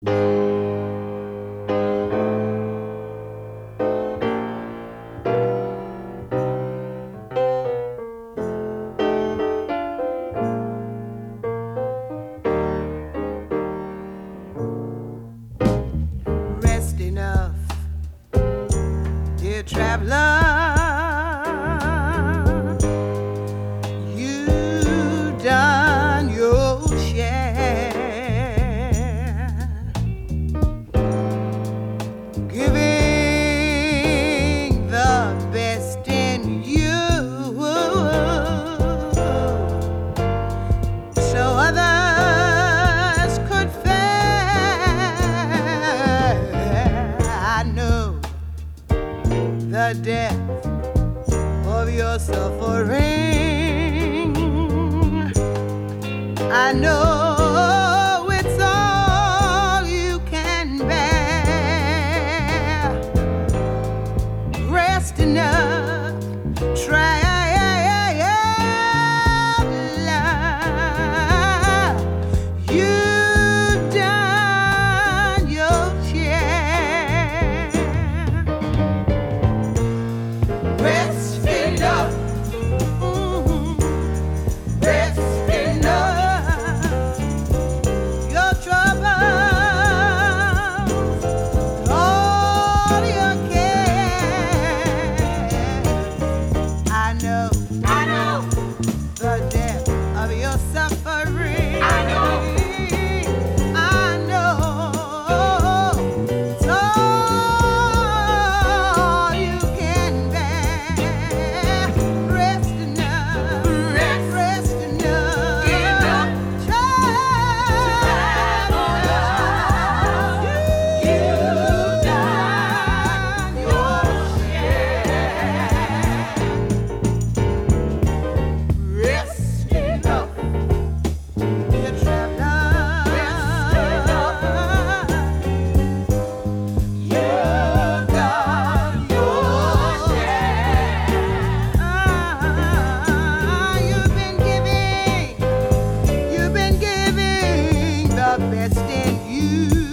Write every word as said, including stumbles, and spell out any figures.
Rest enough, dear traveler. You done your share, giving the best in you, so others could fare. I know the depth of your suffering. I know it's all you can bear. Rest enough, traveler. You done your share. Rest enough. Mhm. Rest enough. Your troubles, all your care. I know, I know the depth of your suffering. I know, I know it's all you can bear. Rest enough, rest, rest enough, enough. Traveler, you've done your share. Rest enough, dear traveler. You've done your share. Ah, you've been giving, you've been giving the best in you.